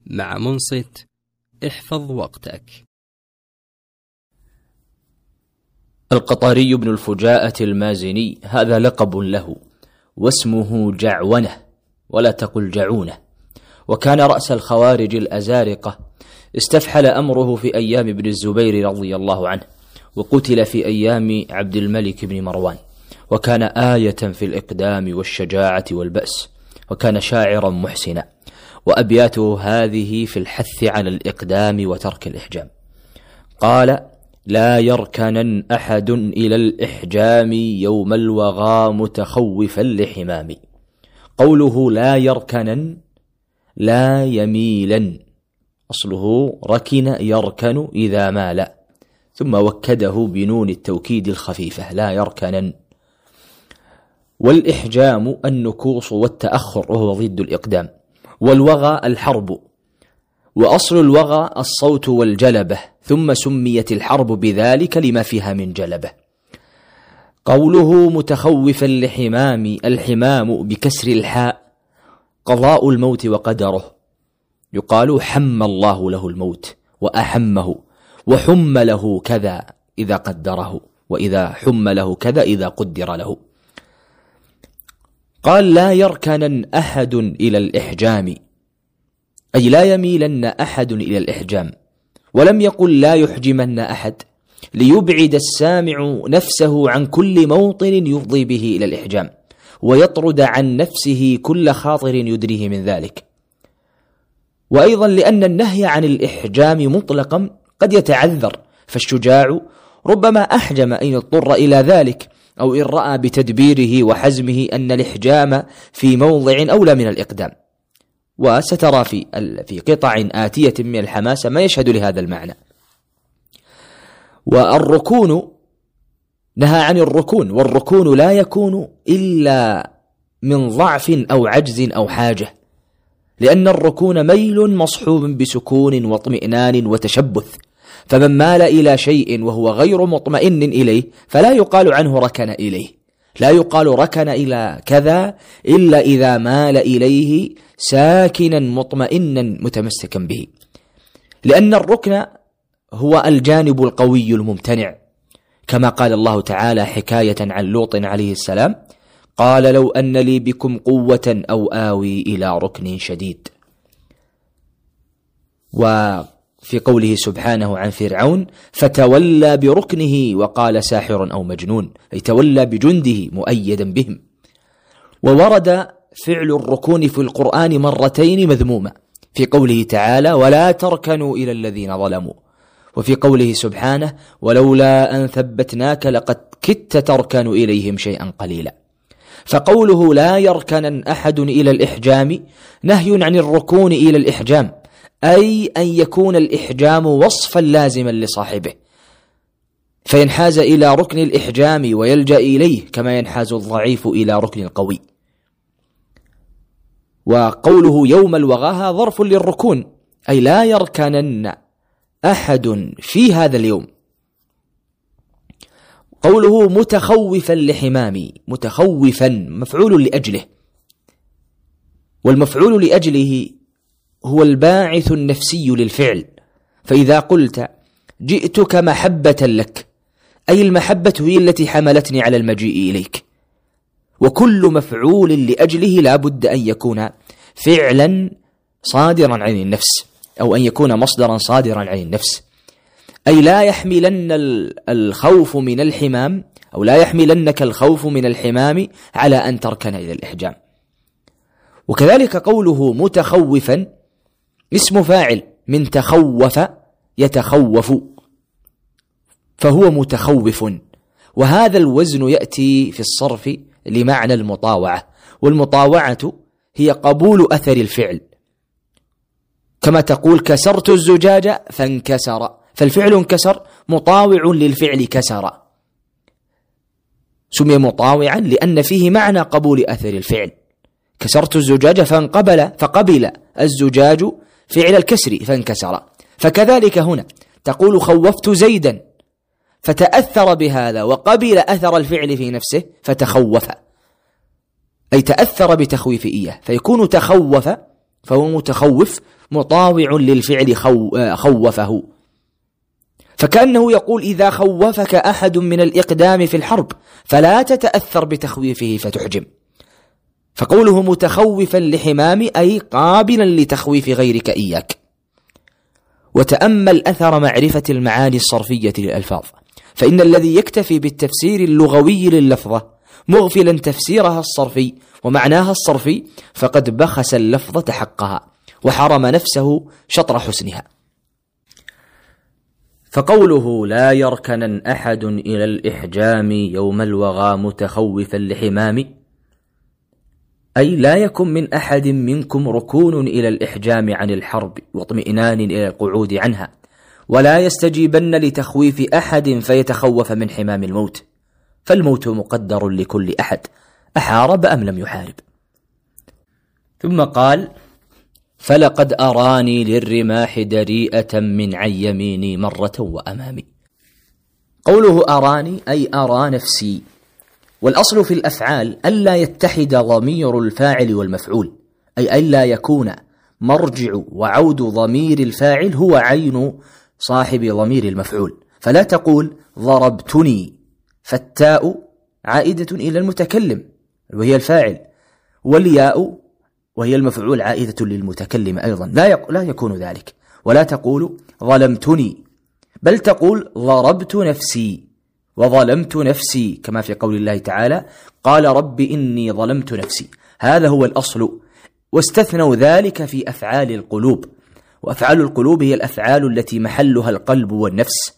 مع منصت. احفظ وقتك. القطاري بن الفجاءة المازني هذا لقب له، واسمه جعونة ولا تقل جعونة، وكان رأس الخوارج الأزارقة، استفحل أمره في أيام ابن الزبير رضي الله عنه، وقتل في أيام عبد الملك بن مروان، وكان آية في الإقدام والشجاعة والبأس، وكان شاعرا محسنا، وأبياته هذه في الحث على الإقدام وترك الإحجام. قال: لا يركنن أحد إلى الإحجام يوم الوغى متخوفا لحمام. قوله لا يركنن لا يميلا، أصله ركن يركن إذا مال، ثم وكده بنون التوكيد الخفيفة لا يركنن. والإحجام النكوص والتأخر وهو ضد الإقدام، والوغى الحرب، وأصل الوغى الصوت والجلبة، ثم سميت الحرب بذلك لما فيها من جلبة. قوله متخوفا لحمام، الحمام بكسر الحاء قضاء الموت وقدره، يقال حم الله له الموت وأحمه، وحم له كذا إذا قدره، وإذا حم له كذا إذا قدر له. قال: لا يركنن أحد إلى الإحجام، أي لا يميلن أحد إلى الإحجام، ولم يقل لا يحجمن أحد، ليبعد السامع نفسه عن كل موطن يفضي به إلى الإحجام، ويطرد عن نفسه كل خاطر يدريه من ذلك. وأيضا لأن النهي عن الإحجام مطلقا قد يتعذر، فالشجاع ربما أحجم إن اضطر إلى ذلك، أو إن رأى بتدبيره وحزمه أن الإحجام في موضع أولى من الإقدام. وسترى في قطع آتية من الحماسة ما يشهد لهذا المعنى. والركون نهى عن الركون، والركون لا يكون إلا من ضعف أو عجز أو حاجة، لأن الركون ميل مصحوب بسكون واطمئنان وتشبث، فمن مال إلى شيء وهو غير مطمئن إليه فلا يقال عنه ركن إليه، لا يقال ركن إلى كذا إلا إذا مال إليه ساكنا مطمئنا متمسكا به، لأن الركن هو الجانب القوي الممتنع، كما قال الله تعالى حكاية عن لوط عليه السلام: قال لو أن لي بكم قوة أو آوي إلى ركن شديد. وفي قوله سبحانه عن فرعون: فتولى بركنه وقال ساحر أو مجنون، أي تولى بجنده مؤيدا بهم. وورد فعل الركون في القرآن مرتين مذمومة، في قوله تعالى: ولا تركنوا إلى الذين ظلموا، وفي قوله سبحانه: ولولا أن ثبتناك لقد كدت تركن إليهم شيئا قليلا. فقوله لا يركنن أحد إلى الإحجام نهي عن الركون إلى الإحجام، أي أن يكون الإحجام وصفا لازما لصاحبه، فينحاز إلى ركن الإحجام ويلجأ إليه كما ينحاز الضعيف إلى ركن القوي. وقوله يوم الوغاها ظرف للركون، أي لا يركنن أحد في هذا اليوم. قوله متخوفا لحمامي، متخوفا مفعول لأجله، والمفعول لأجله هو الباعث النفسي للفعل. فإذا قلت جئتك محبة لك، أي المحبة هي التي حملتني على المجيء إليك. وكل مفعول لأجله لا بد أن يكون فعلا صادرا عن النفس، أو أن يكون مصدرا صادرا عن النفس، أي لا يحملن الخوف من الحمام، أو لا يحملنك الخوف من الحمام على أن تركن إلى الإحجام. وكذلك قوله متخوفا اسم فاعل من تخوف يتخوف، فهو متخوف، وهذا الوزن يأتي في الصرف لمعنى المطاوعة، والمطاوعة هي قبول أثر الفعل، كما تقول كسرت الزجاج فانكسر، فالفعل انكسر مطاوع للفعل كسر، سمي مطاوعا لأن فيه معنى قبول أثر الفعل. كسرت الزجاج فقبل الزجاج فعل الكسر فانكسر. فكذلك هنا تقول خوفت زيدا فتأثر بهذا وقبل أثر الفعل في نفسه فتخوف، أي تأثر بتخويف إياه، فيكون تخوف فهو متخوف مطاوع للفعل خوفه. فكأنه يقول إذا خوفك أحد من الإقدام في الحرب فلا تتأثر بتخويفه فتحجم. فقوله متخوفا لحمام أي قابلا لتخويف غيرك إياك. وتأمل أثر معرفة المعاني الصرفية للألفاظ، فإن الذي يكتفي بالتفسير اللغوي لللفظة مغفلا تفسيرها الصرفي ومعناها الصرفي فقد بخس اللفظة حقها وحرم نفسه شطر حسنها. فقوله لا يركنن أحد إلى الإحجام يوم الوغى متخوفا لحمام أي لا يكن من أحد منكم ركون إلى الإحجام عن الحرب واطمئنان إلى القعود عنها، ولا يستجيبن لتخويف أحد فيتخوف من حمام الموت، فالموت مقدر لكل أحد أحارب أم لم يحارب. ثم قال فلقد أراني للرماح دريئة من عن يميني مرة وأمامي. قوله أراني أي أرى نفسي. والأصل في الأفعال ألا يتحد ضمير الفاعل والمفعول، أي ألا يكون مرجع وعود ضمير الفاعل هو عين صاحب ضمير المفعول، فلا تقول ضربتني فالتاء عائدة إلى المتكلم وهي الفاعل، والياء وهي المفعول عائدة للمتكلم أيضا، لا يكون ذلك. ولا تقول ظلمتني بل تقول ضربت نفسي وظلمت نفسي، كما في قول الله تعالى قال رب إني ظلمت نفسي. هذا هو الأصل. واستثنوا ذلك في أفعال القلوب، وأفعال القلوب هي الأفعال التي محلها القلب والنفس،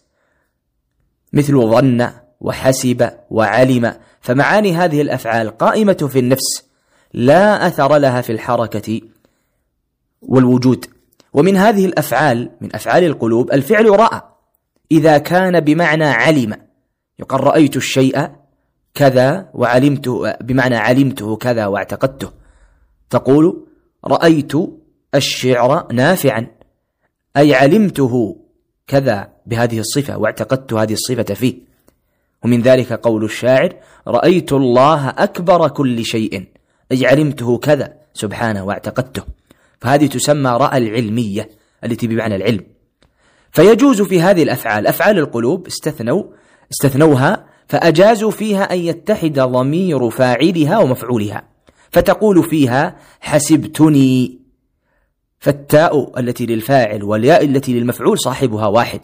مثل ظن وحسب وعلم، فمعاني هذه الأفعال قائمة في النفس لا أثر لها في الحركة والوجود. ومن هذه الأفعال من أفعال القلوب الفعل رأى إذا كان بمعنى علم، يقال رأيت الشيء كذا وعلمته بمعنى علمته كذا واعتقدته، تقول رأيت الشعر نافعا أي علمته كذا بهذه الصفة واعتقدت هذه الصفة فيه. ومن ذلك قول الشاعر رأيت الله أكبر كل شيء أي علمته كذا سبحانه واعتقدته، فهذه تسمى رأى العلمية التي بمعنى العلم. فيجوز في هذه الأفعال أفعال القلوب استثنوها فأجازوا فيها أن يتحد ضمير فاعلها ومفعولها، فتقول فيها حسبتني، فالتاء التي للفاعل والياء التي للمفعول صاحبها واحد،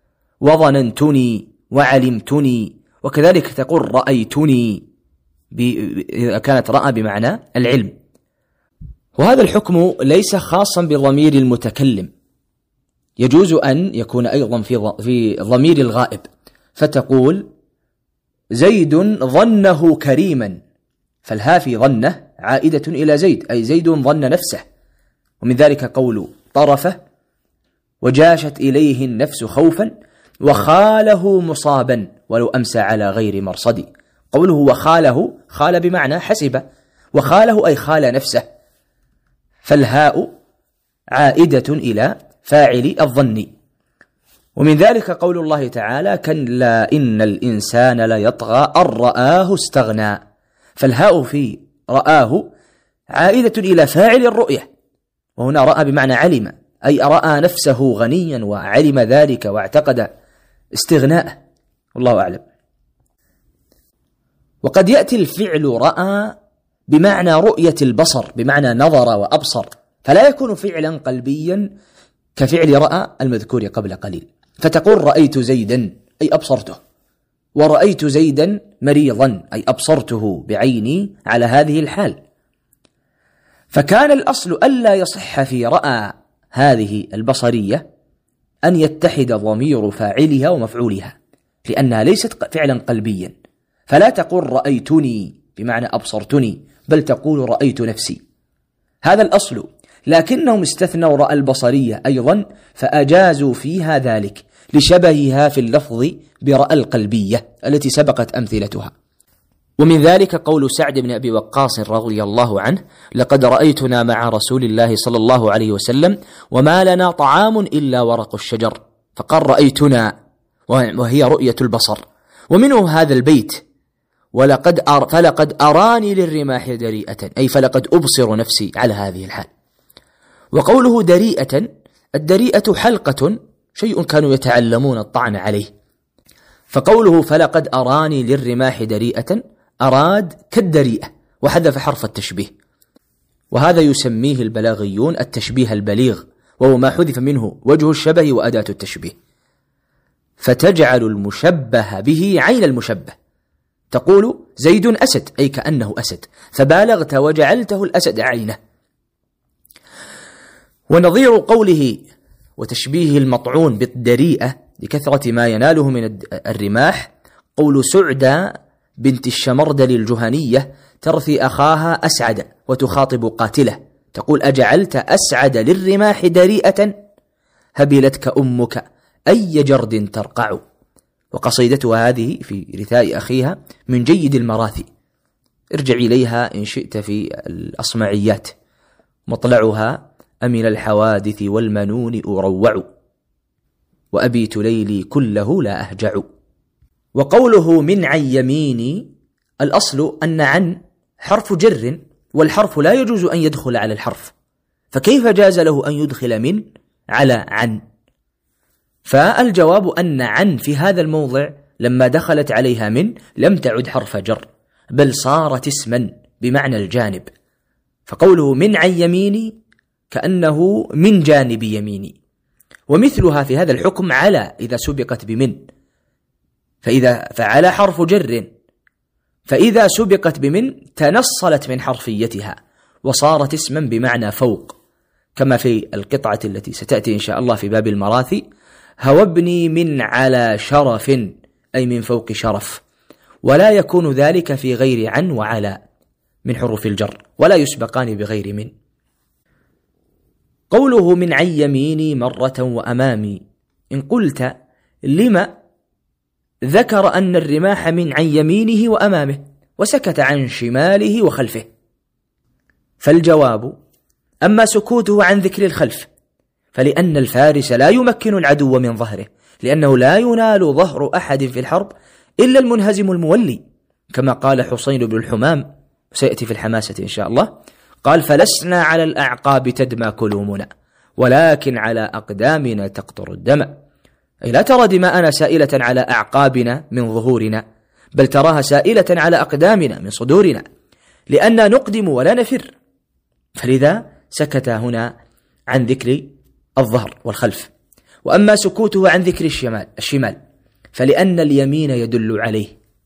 وظننتني وعلمتني، وكذلك تقول رأيتني إذا كانت رأى بمعنى العلم. وهذا الحكم ليس خاصا بضمير المتكلم، يجوز أن يكون أيضا في ضمير الغائب، فتقول زيد ظنه كريما، فالها في ظنه عائدة إلى زيد أي زيد ظن نفسه. ومن ذلك قول طرفه وجاشت إليه النفس خوفا وخاله مصابا ولو أمسى على غير مرصد. قوله وخاله خال بمعنى حسب، وخاله أي خال نفسه، فالهاء عائدة إلى فاعل الظن. ومن ذلك قول الله تعالى كلا إن الإنسان ليطغى أن رآه استغنى، فالهاء في رآه عائدة إلى فاعل الرؤية، وهنا رأى بمعنى علم أي رأى نفسه غنيا وعلم ذلك واعتقد استغناءه، والله أعلم. وقد يأتي الفعل رأى بمعنى رؤية البصر بمعنى نظر وأبصر، فلا يكون فعلا قلبيا كفعل رأى المذكور قبل قليل، فتقول رأيت زيدا أي أبصرته، ورأيت زيدا مريضا أي أبصرته بعيني على هذه الحال. فكان الأصل ألا يصح في رأى هذه البصرية أن يتحد ضمير فاعلها ومفعولها، لأنها ليست فعلا قلبيا، فلا تقول رأيتني بمعنى أبصرتني، بل تقول رأيت نفسي، هذا الأصل. لكنهم استثنوا رأى البصرية أيضا فأجازوا فيها ذلك لشبهها في اللفظ برأى القلبية التي سبقت أمثلتها. ومن ذلك قول سعد بن أبي وقاص رضي الله عنه لقد رأيتنا مع رسول الله صلى الله عليه وسلم وما لنا طعام إلا ورق الشجر، فقال رأيتنا وهي رؤية البصر. ومنه هذا البيت فلقد أراني للرماح دريئة أي فلقد أبصر نفسي على هذه الحال. وقوله دريئة، الدريئة حلقة، شيء كانوا يتعلمون الطعن عليه. فقوله فلقد أراني للرماح دريئة، أراد كالدريئة وحذف حرف التشبيه، وهذا يسميه البلاغيون التشبيه البليغ، وهو ما حذف منه وجه الشبه وأداة التشبيه. فتجعل المشبه به عين المشبه، تقول زيد أسد، أي كأنه أسد، فبالغت وجعلته الأسد عينه. ونظير قوله وتشبيه المطعون بالدريئة لكثرة ما يناله من الرماح قول سعدى بنت الشمردل الجهنية ترثي أخاها أسعد وتخاطب قاتله، تقول أجعلت أسعد للرماح دريئة، هبلتك أمك أي جرد ترقع. وقصيدتها هذه في رثاء أخيها من جيد المراثي، ارجع إليها إن شئت في الأصمعيات. مطلعها أمن الحوادث والمنون أروع، وأبيت ليلي كله لا أهجع. وقوله من عن يميني، الأصل أن عن حرف جر، والحرف لا يجوز أن يدخل على الحرف، فكيف جاز له أن يدخل من على عن؟ فالجواب أن عن في هذا الموضع لما دخلت عليها من لم تعد حرف جر، بل صارت اسما بمعنى الجانب. فقوله من عن يميني كأنه من جانب يميني. ومثلها في هذا الحكم على إذا سبقت بمن، فعلى حرف جر، فإذا سبقت بمن تنصلت من حرفيتها وصارت اسما بمعنى فوق، كما في القطعة التي ستأتي إن شاء الله في باب المراثي: هوبني من على شرف، أي من فوق شرف. ولا يكون ذلك في غير عن وعلى من حروف الجر، ولا يسبقان بغير من. قوله من عن يميني مرة وأمامي، إن قلت لما ذكر أن الرماح من عن يمينه وأمامه وسكت عن شماله وخلفه؟ فالجواب: أما سكوته عن ذكر الخلف فلأن الفارس لا يمكن العدو من ظهره، لأنه لا ينال ظهر أحد في الحرب إلا المنهزم المولي، كما قال حسين بن الحمام، سيأتي في الحماسة إن شاء الله، قال: فلسنا على الأعقاب تدمى كلومنا ولكن على أقدامنا تقطر الدم. أي لا ترى دماءنا سائلة على أعقابنا من ظهورنا، بل تراها سائلة على أقدامنا من صدورنا، لأننا نقدم ولا نفر. فلذا سكت هنا عن ذكر الظهر والخلف. وأما سكوته عن ذكر الشمال فلأن اليمين يدل عليه،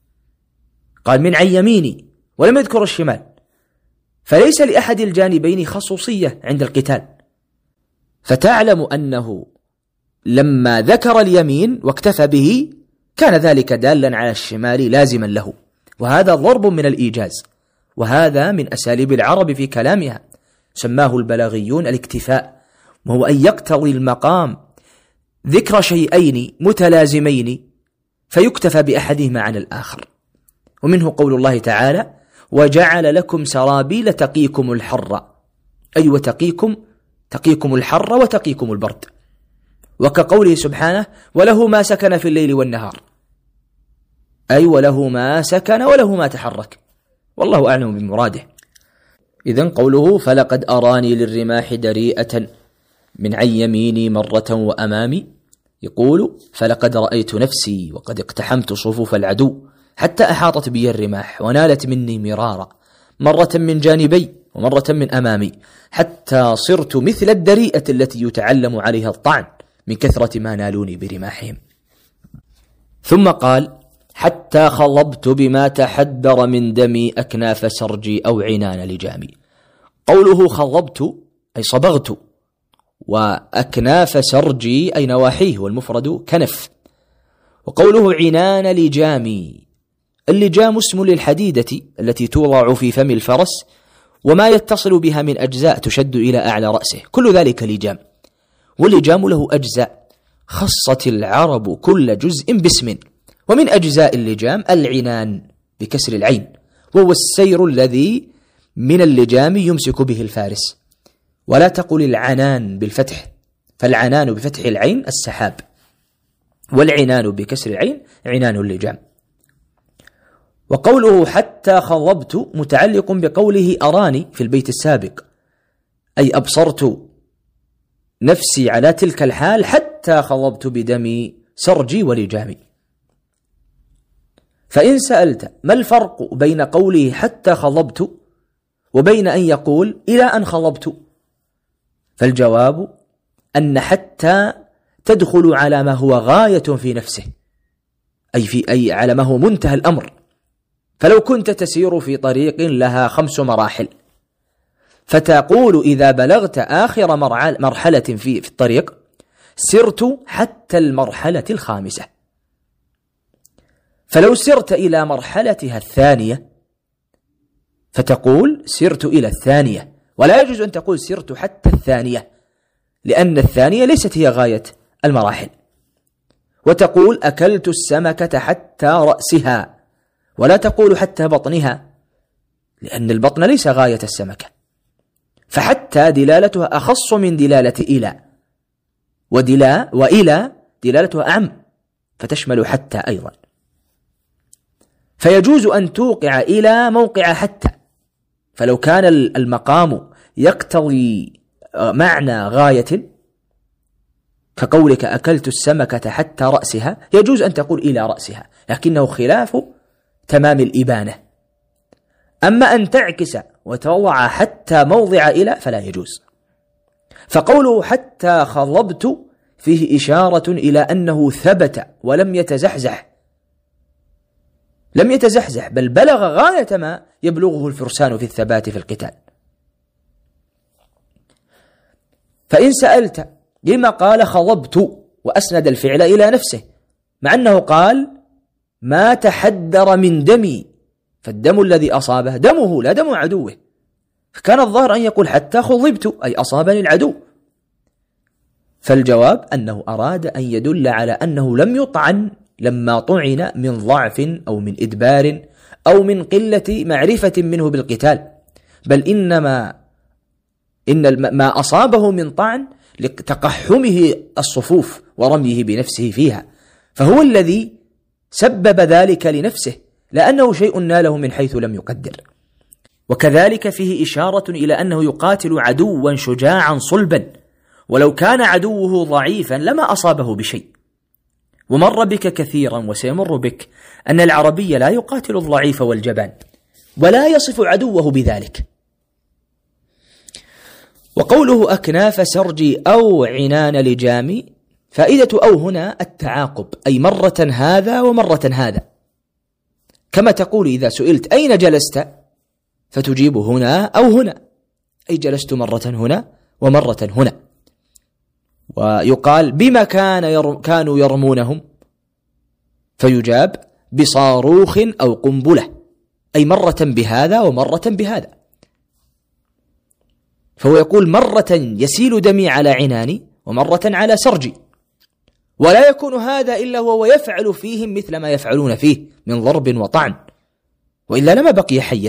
قال من عن يميني ولم يذكر الشمال، فليس لأحد الجانبين خصوصية عند القتال. فتعلم أنه لما ذكر اليمين واكتفى به كان ذلك دالا على الشمال لازما له، وهذا ضرب من الإيجاز، وهذا من أساليب العرب في كلامها، سماه البلاغيون الاكتفاء، وهو أن يقتضي المقام ذكر شيئين متلازمين فيكتفى بأحدهما عن الآخر. ومنه قول الله تعالى: وجعل لكم سرابيل تقيكم الحر، أي وتقيكم الحر وتقيكم البرد. وكقوله سبحانه: وله ما سكن في الليل والنهار، أي وله ما سكن وله ما تحرك، والله أعلم بمراده. إذن قوله فلقد أراني للرماح دريئة من عن يميني مرة وأمامي، يقول: فلقد رأيت نفسي وقد اقتحمت صفوف العدو حتى أحاطت بي الرماح ونالت مني مرارا، مرة من جانبي ومرة من أمامي، حتى صرت مثل الدريئة التي يتعلم عليها الطعن من كثرة ما نالوني برماحهم. ثم قال: حتى خضبت بما تحدر من دمي أكناف سرجي أو عنان لجامي. قوله خضبت أي صبغت، وأكناف سرجي أي نواحيه، والمفرد كنف. وقوله عنان لجامي، اللجام اسم للحديدة التي توضع في فم الفرس وما يتصل بها من أجزاء تشد إلى أعلى رأسه، كل ذلك لجام. واللجام له أجزاء، خصت العرب كل جزء باسم، ومن أجزاء اللجام العنان بكسر العين، وهو السير الذي من اللجام يمسك به الفارس. ولا تقل العنان بالفتح، فالعنان بفتح العين السحاب، والعنان بكسر العين عنان اللجام. وقوله حتى خضبت متعلق بقوله أراني في البيت السابق، أي أبصرت نفسي على تلك الحال حتى خضبت بدمي سرجي ولجامي. فإن سألت ما الفرق بين قوله حتى خضبت وبين أن يقول إلى أن خضبت، فالجواب أن حتى تدخل على ما هو غاية في نفسه، أي على ما هو منتهى الأمر. فلو كنت تسير في طريق لها 5 مراحل، فتقول إذا بلغت آخر مرحلة في الطريق سرت حتى المرحلة 5، فلو سرت إلى مرحلتها 2 فتقول سرت إلى 2، ولا يجوز أن تقول سرت حتى 2، لأن 2 ليست هي غاية المراحل. وتقول أكلت السمكة حتى رأسها، ولا تقول حتى بطنها، لأن البطن ليس غاية السمكة. فحتى دلالتها أخص من دلالة إلى، وإلى دلالتها أعم فتشمل حتى أيضا. فيجوز أن توقع إلى موقع حتى، فلو كان المقام يقتضي معنى غاية كقولك أكلت السمكة حتى رأسها، يجوز أن تقول إلى رأسها، لكنه خلاف تمام الإبانة. أما أن تعكس وتوضع حتى موضع إلى فلا يجوز. فقوله حتى خضبت فيه إشارة إلى أنه ثبت ولم يتزحزح، لم يتزحزح، بل بلغ غاية ما يبلغه الفرسان في الثبات في القتال. فإن سألت لما قال خضبت وأسند الفعل إلى نفسه، مع أنه قال ما تحدر من دمي، فالدم الذي أصابه دمه لا دم عدوه، فكان الظاهر أن يقول حتى خضبت أي أصابني العدو. فالجواب أنه أراد أن يدل على أنه لم يطعن لما طعن من ضعف أو من إدبار أو من قلة معرفة منه بالقتال، بل إنما ما أصابه من طعن لتقحمه الصفوف ورميه بنفسه فيها، فهو الذي سبب ذلك لنفسه، لأنه شيء ناله من حيث لم يقدر. وكذلك فيه إشارة إلى أنه يقاتل عدوا شجاعا صلبا، ولو كان عدوه ضعيفا لما أصابه بشيء. ومر بك كثيرا وسيمر بك أن العربي لا يقاتل الضعيف والجبان، ولا يصف عدوه بذلك. وقوله أكناف سرجي أو عنان لجامي، فائدة أو هنا التعاقب، أي مرة هذا ومرة هذا، كما تقول إذا سئلت أين جلست فتجيب هنا أو هنا، أي جلست مرة هنا ومرة هنا. ويقال بما كانوا يرمونهم، فيجاب بصاروخ أو قنبلة، أي مرة بهذا ومرة بهذا. فهو يقول مرة يسيل دمي على عناني ومرة على سرجي، ولا يكون هذا إلا هو يفعل فيهم مثل ما يفعلون فيه من ضرب وطعن، وإلا لما بقي حيا.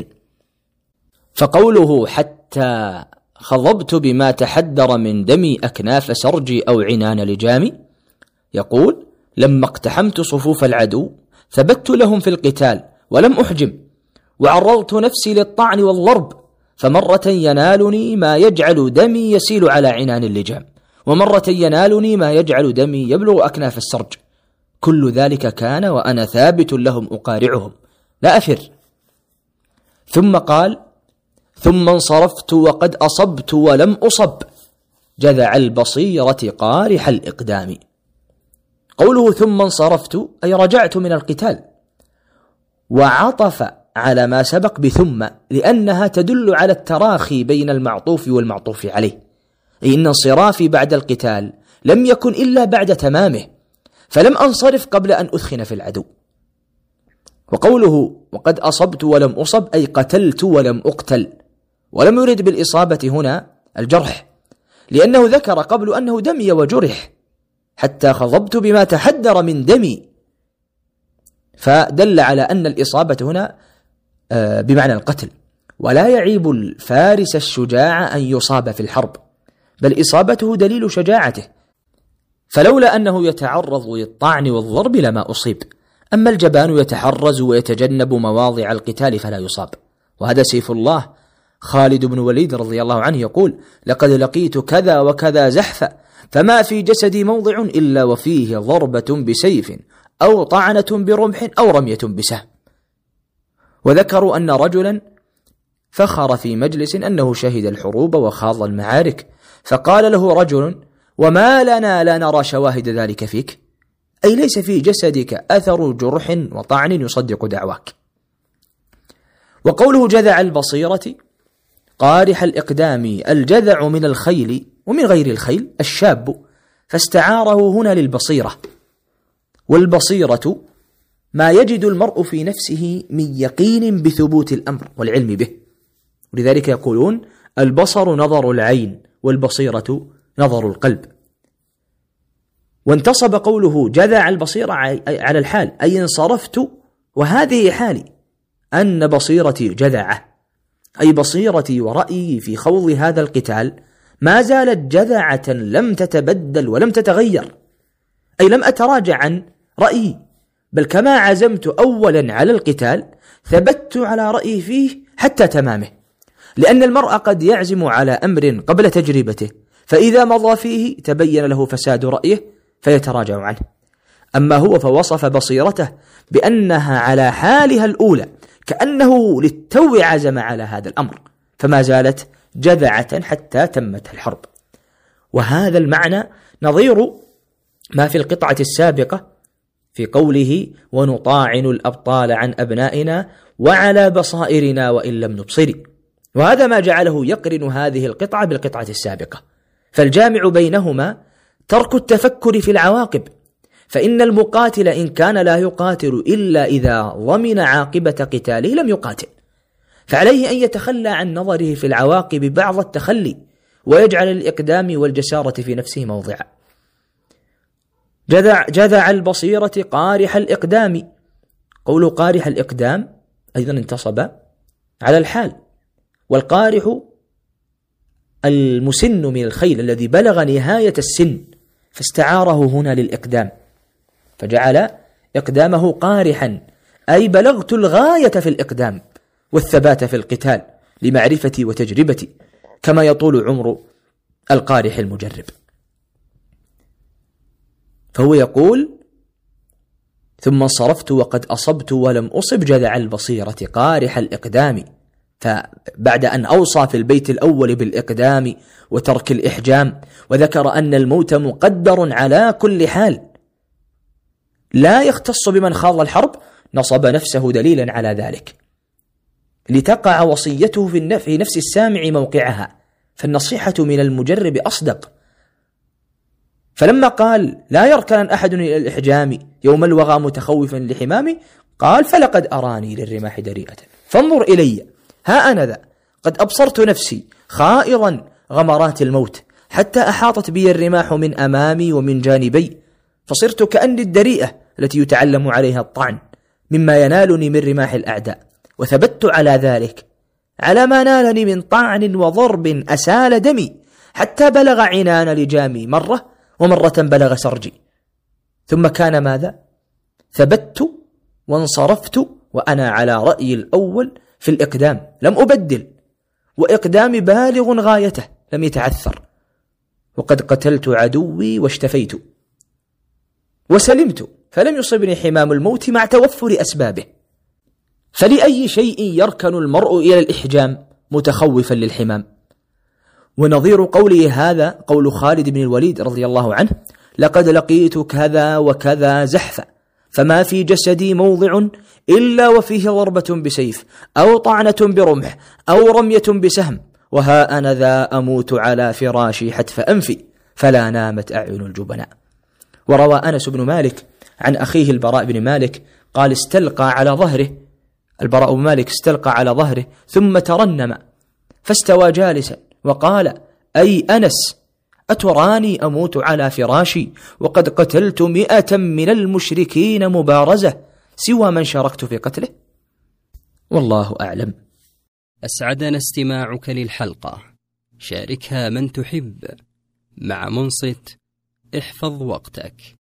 فقوله حتى خضبت بما تحدر من دمي أكناف سرجي أو عنان لجامي، يقول لما اقتحمت صفوف العدو ثبت لهم في القتال ولم أحجم، وعرضت نفسي للطعن والضرب، فمرة ينالني ما يجعل دمي يسيل على عنان اللجام، ومرة ينالني ما يجعل دمي يبلغ أكناف السرج، كل ذلك كان وأنا ثابت لهم أقارعهم لا أفر. ثم قال ثم انصرفت وقد أصبت ولم أصب، جذع البصيرة قارح الإقدام. قوله ثم انصرفت أي رجعت من القتال، وعطف على ما سبق بثم لأنها تدل على التراخي بين المعطوف والمعطوف عليه، أي إن انصرافي بعد القتال لم يكن إلا بعد تمامه، فلم أنصرف قبل أن أثخن في العدو. وقوله وقد أصبت ولم أصب أي قتلت ولم أقتل، ولم يرد بالإصابة هنا الجرح، لأنه ذكر قبل أنه دمي وجرح، حتى خضبت بما تحدر من دمي، فدل على أن الإصابة هنا بمعنى القتل. ولا يعيب الفارس الشجاع أن يصاب في الحرب، بل إصابته دليل شجاعته، فلولا أنه يتعرض للطعن والضرب لما أصيب. أما الجبان يتحرز ويتجنب مواضع القتال فلا يصاب، وهذا سيف الله خالد بن وليد رضي الله عنه يقول: لقد لقيت كذا وكذا زحفا فما في جسدي موضع إلا وفيه ضربة بسيف أو طعنة برمح أو رمية بسهم. وذكروا أن رجلا فخر في مجلس أنه شهد الحروب وخاض المعارك، فقال له رجل: وما لنا لا نرى شواهد ذلك فيك؟ أي ليس في جسدك أثر جرح وطعن يصدق دعواك. وقوله جذع البصيرة قارح الإقدام، الجذع من الخيل ومن غير الخيل الشاب، فاستعاره هنا للبصيرة. والبصيرة ما يجد المرء في نفسه من يقين بثبوت الأمر والعلم به، ولذلك يقولون البصر نظر العين والبصيرة نظر القلب. وانتصب قوله جذع البصيرة على الحال، أي انصرفت وهذه حالي، أن بصيرتي جذعة، أي بصيرتي ورأيي في خوض هذا القتال ما زالت جذعة لم تتبدل ولم تتغير، أي لم أتراجع عن رأيي، بل كما عزمت أولا على القتال ثبت على رأيي فيه حتى تمامه، لأن المرء قد يعزم على أمر قبل تجربته، فإذا مضى فيه تبين له فساد رأيه فيتراجع عنه. أما هو فوصف بصيرته بأنها على حالها الأولى، كأنه للتو عزم على هذا الأمر، فما زالت جذعة حتى تمت الحرب. وهذا المعنى نظير ما في القطعة السابقة في قوله ونطاعن الأبطال عن أبنائنا وعلى بصائرنا وإن لم نبصر، وهذا ما جعله يقرن هذه القطعة بالقطعة السابقة. فالجامع بينهما ترك التفكر في العواقب، فإن المقاتل إن كان لا يقاتل إلا إذا ضمن عاقبة قتاله لم يقاتل، فعليه أن يتخلى عن نظره في العواقب بعض التخلي، ويجعل الإقدام والجسارة في نفسه موضعا. جذع البصيرة قارح الإقدام، قول قارح الإقدام أيضا انتصب على الحال، والقارح المسن من الخيل الذي بلغ نهاية السن، فاستعاره هنا للإقدام فجعل إقدامه قارحا، أي بلغت الغاية في الإقدام والثبات في القتال لمعرفتي وتجربتي، كما يطول عمر القارح المجرب. فهو يقول ثم انصرفت وقد أصبت ولم أصب جذع البصيرة قارح الإقدام، فبعد أن أوصى في البيت الأول بالإقدام وترك الإحجام، وذكر أن الموت مقدر على كل حال لا يختص بمن خاض الحرب، نصب نفسه دليلا على ذلك لتقع وصيته في نفس السامع موقعها، فالنصيحة من المجرب أصدق. فلما قال لا يركن أحد إلى الإحجام يوم الوغى متخوفا لحمامي، قال فلقد أراني للرماح دريئة فانظر إلي، ها أنا ذا قد أبصرت نفسي خائضا غمرات الموت، حتى أحاطت بي الرماح من أمامي ومن جانبي، فصرت كأني الدريئة التي يتعلم عليها الطعن مما ينالني من رماح الأعداء، وثبت على ذلك على ما نالني من طعن وضرب أسال دمي، حتى بلغ عنان لجامي مرة، ومرة بلغ سرجي. ثم كان ماذا؟ ثبت وانصرفت وأنا على رأيي الأول في الإقدام، لم أبدل، وإقدامي بالغ غايته لم يتعثر، وقد قتلت عدوي واشتفيت وسلمت، فلم يصبني حمام الموت مع توفر أسبابه. فلأي شيء يركن المرء إلى الإحجام متخوفا للحمام؟ ونظير قوله هذا قول خالد بن الوليد رضي الله عنه: لقد لقيت كذا وكذا زحفا فما في جسدي موضع إلا وفيه ضربة بسيف أو طعنة برمح أو رمية بسهم، وها أنا ذا أموت على فراشي حتف أنفي فلا نامت أعين الجبناء. وروى أنس بن مالك عن أخيه البراء بن مالك قال استلقى على ظهره، البراء بن مالك استلقى على ظهره ثم ترنم فاستوى جالسا وقال: أي أنس أتراني أموت على فراشي وقد قتلت 100 من المشركين مبارزة سوى من شاركت في قتله؟ والله أعلم. أسعدنا استماعك للحلقة، شاركها من تحب. مع منصت احفظ وقتك.